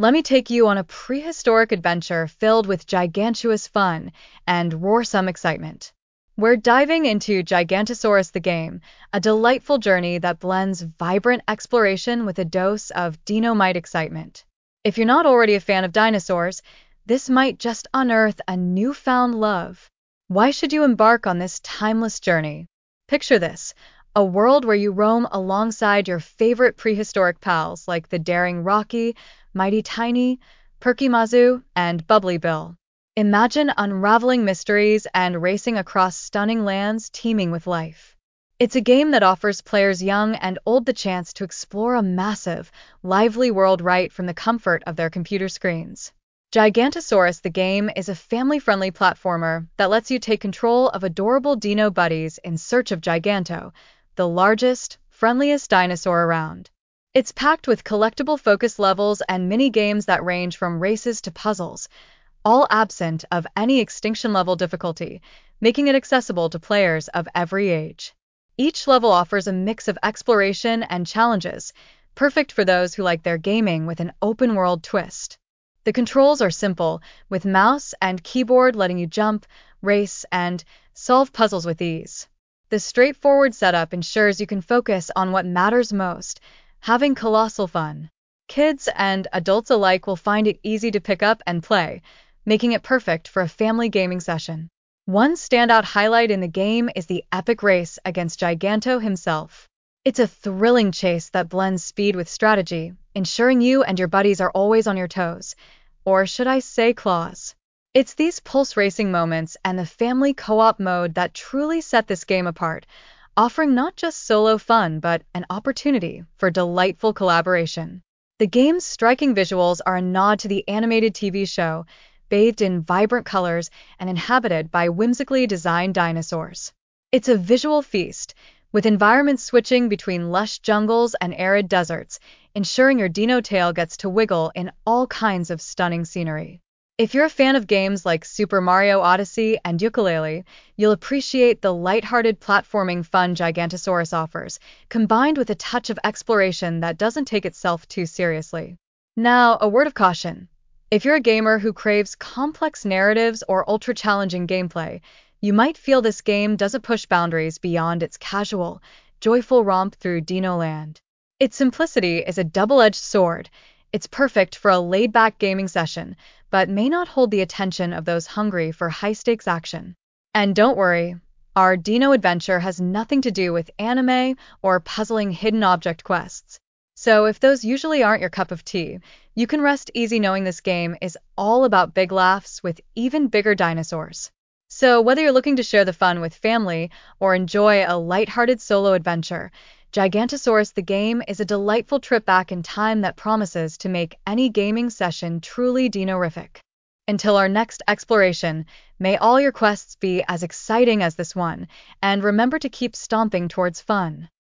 Let me take you on a prehistoric adventure filled with gigantuous fun and roarsome excitement. We're diving into Gigantosaurus the Game, a delightful journey that blends vibrant exploration with a dose of Dinomite excitement. If you're not already a fan of dinosaurs, this might just unearth a newfound love. Why should you embark on this timeless journey? Picture this, a world where you roam alongside your favorite prehistoric pals like the daring Rocky, Mighty Tiny, Perky Mazu, and Bubbly Bill. Imagine unraveling mysteries and racing across stunning lands teeming with life. It's a game that offers players young and old the chance to explore a massive, lively world right from the comfort of their computer screens. Gigantosaurus the Game is a family-friendly platformer that lets you take control of adorable dino buddies in search of Giganto, the largest, friendliest dinosaur around. It's packed with collectible focus levels and mini-games that range from races to puzzles, all absent of any extinction-level difficulty, making it accessible to players of every age. Each level offers a mix of exploration and challenges, perfect for those who like their gaming with an open-world twist. The controls are simple, with mouse and keyboard letting you jump, race, and solve puzzles with ease. The straightforward setup ensures you can focus on what matters most, having colossal fun. Kids and adults alike will find it easy to pick up and play, making it perfect for a family gaming session. One standout highlight in the game is the epic race against Giganto himself. It's a thrilling chase that blends speed with strategy, ensuring you and your buddies are always on your toes. Or should I say claws? It's these pulse racing moments and the family co-op mode that truly set this game apart, offering not just solo fun but an opportunity for delightful collaboration. The game's striking visuals are a nod to the animated TV show, bathed in vibrant colors and inhabited by whimsically designed dinosaurs. It's a visual feast, with environments switching between lush jungles and arid deserts, ensuring your dino tail gets to wiggle in all kinds of stunning scenery. If you're a fan of games like Super Mario Odyssey and Yooka-Laylee, you'll appreciate the lighthearted platforming fun Gigantosaurus offers, combined with a touch of exploration that doesn't take itself too seriously. Now, a word of caution. If you're a gamer who craves complex narratives or ultra-challenging gameplay, you might feel this game doesn't push boundaries beyond its casual, joyful romp through Dino Land. Its simplicity is a double-edged sword. It's perfect for a laid-back gaming session, but may not hold the attention of those hungry for high-stakes action. And don't worry, our Dino adventure has nothing to do with anime or puzzling hidden object quests. So if those usually aren't your cup of tea, you can rest easy knowing this game is all about big laughs with even bigger dinosaurs. So whether you're looking to share the fun with family or enjoy a lighthearted solo adventure, Gigantosaurus the Game is a delightful trip back in time that promises to make any gaming session truly dinorific. Until our next exploration, may all your quests be as exciting as this one, and remember to keep stomping towards fun.